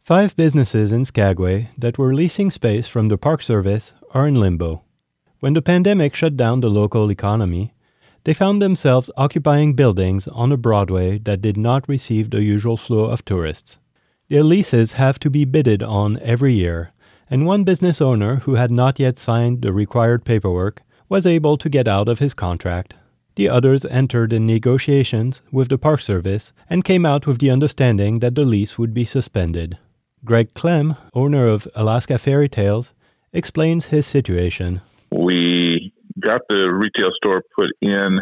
5 businesses in Skagway that were leasing space from the Park Service are in limbo. When the pandemic shut down the local economy, they found themselves occupying buildings on a Broadway that did not receive the usual flow of tourists. Their leases have to be bidded on every year, and one business owner who had not yet signed the required paperwork was able to get out of his contract. The others entered in negotiations with the Park Service and came out with the understanding that the lease would be suspended. Greg Clem, owner of Alaska Fairy Tales, explains his situation. We got the retail store put in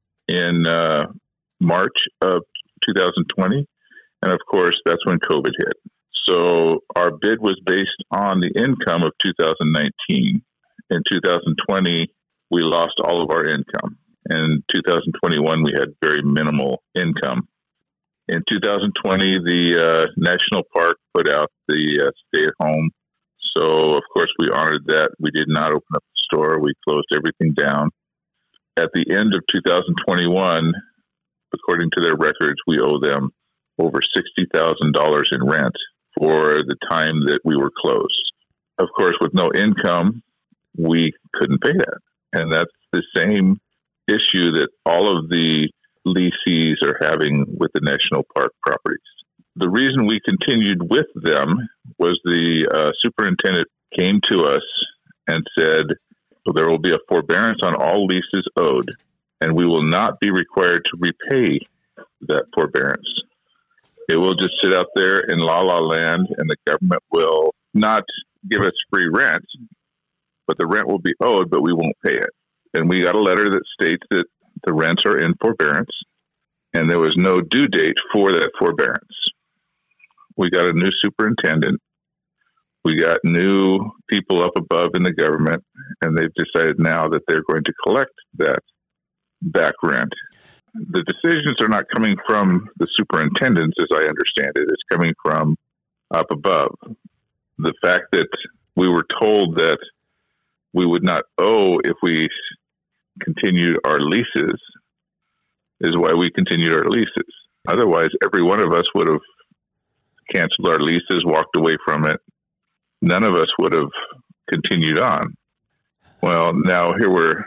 March of 2020, and of course that's when COVID hit. So our bid was based on the income of 2019. In 2020, we lost all of our income. In 2021, we had very minimal income. In 2020, the National Park put out the stay-at-home. So, of course, we honored that. We did not open up the store. We closed everything down. At the end of 2021, according to their records, we owe them over $60,000 in rent for the time that we were closed. Of course, with no income, we couldn't pay that. And that's the same issue that all of the lessees are having with the national park properties. The reason we continued with them was the superintendent came to us and said, well, there will be a forbearance on all leases owed, and we will not be required to repay that forbearance. It will just sit out there in la-la land, and the government will not give us free rent, but the rent will be owed, but we won't pay it. And we got a letter that states that the rents are in forbearance, and there was no due date for that forbearance. We got a new superintendent. We got new people up above in the government, and they've decided now that they're going to collect that back rent. The decisions are not coming from the superintendents, as I understand it. It's coming from up above. The fact that we were told that we would not owe if we continued our leases is why we continued our leases. Otherwise, every one of us would have canceled our leases, walked away from it. None of us would have continued on. Well, now here we're,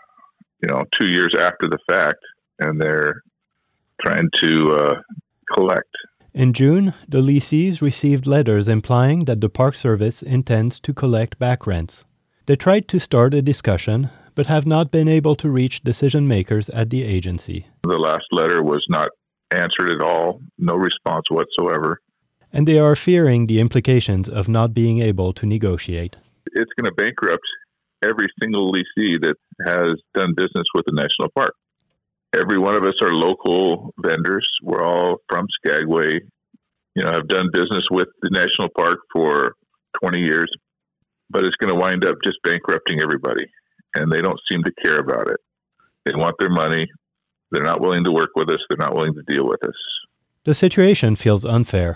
2 years after the fact, and they're trying to collect. In June, the lessees received letters implying that the Park Service intends to collect back rents. They tried to start a discussion, but have not been able to reach decision makers at the agency. The last letter was not answered at all, no response whatsoever. And they are fearing the implications of not being able to negotiate. It's going to bankrupt every single lessee that has done business with the national park. Every one of us are local vendors. We're all from Skagway, have done business with the national park for 20 years, but it's going to wind up just bankrupting everybody. And they don't seem to care about it. They want their money. They're not willing to work with us. They're not willing to deal with us. The situation feels unfair.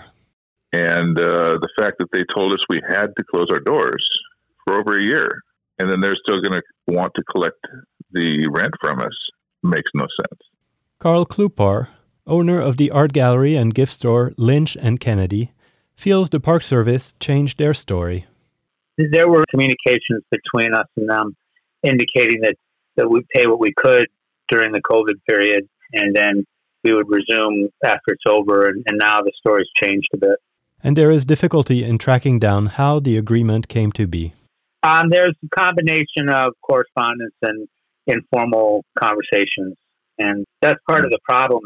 And the fact that they told us we had to close our doors for over a year, and then they're still going to want to collect the rent from us, makes no sense. Carl Klupar, owner of the art gallery and gift store Lynch and Kennedy, feels the Park Service changed their story. There were communications between us and them indicating that we'd pay what we could during the COVID period, and then we would resume after it's over, and now the story's changed a bit. And there is difficulty in tracking down how the agreement came to be. There's a combination of correspondence and informal conversations, and that's part of the problem.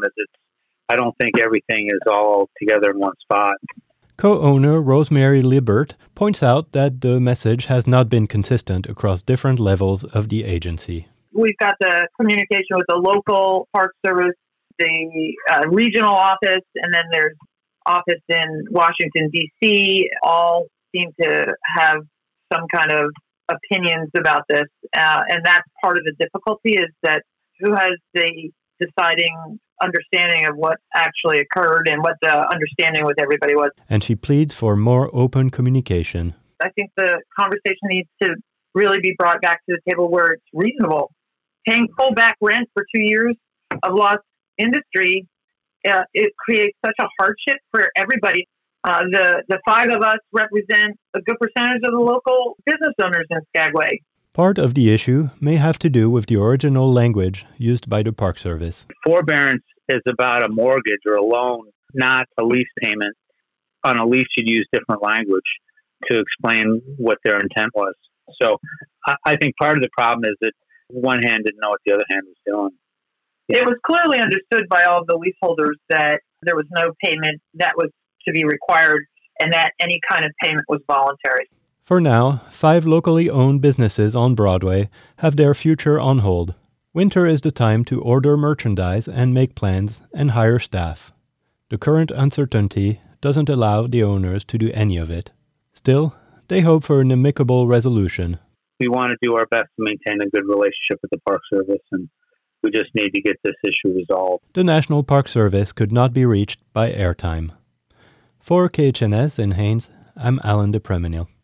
I don't think everything is all together in one spot. Co-owner Rosemary Libert points out that the message has not been consistent across different levels of the agency. We've got the communication with the local Park Service, the regional office, and then there's office in Washington, D.C. All seem to have some kind of opinions about this. And that's part of the difficulty, is that who has the deciding understanding of what actually occurred and what the understanding with everybody was. And she pleads for more open communication. I think the conversation needs to really be brought back to the table where it's reasonable. Paying full back rent for 2 years of lost industry, it creates such a hardship for everybody. The five of us represent a good percentage of the local business owners in Skagway. Part of the issue may have to do with the original language used by the Park Service. Forbearance is about a mortgage or a loan, not a lease payment. On a lease, you'd use different language to explain what their intent was. So I think part of the problem is that one hand didn't know what the other hand was doing. It was clearly understood by all of the leaseholders that there was no payment that was to be required and that any kind of payment was voluntary. For now, 5 locally owned businesses on Broadway have their future on hold. Winter is the time to order merchandise and make plans and hire staff. The current uncertainty doesn't allow the owners to do any of it. Still, they hope for an amicable resolution. We want to do our best to maintain a good relationship with the Park Service, and we just need to get this issue resolved. The National Park Service could not be reached by airtime. For KHNS in Haines, I'm Alan DePremenil.